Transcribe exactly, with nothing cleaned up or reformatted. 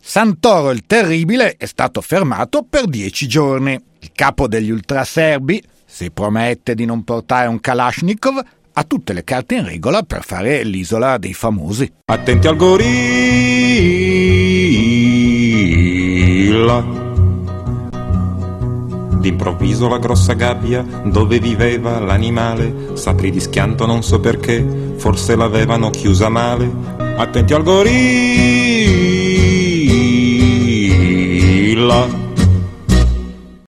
Santoro il Terribile è stato fermato per dieci giorni. Il capo degli ultraserbi si promette di non portare un Kalashnikov, ha tutte le carte in regola per fare l'isola dei famosi. Attenti al gorilla. D'improvviso la grossa gabbia dove viveva l'animale s'aprì di schianto, non so perché, forse l'avevano chiusa male. Attenti al gorilla.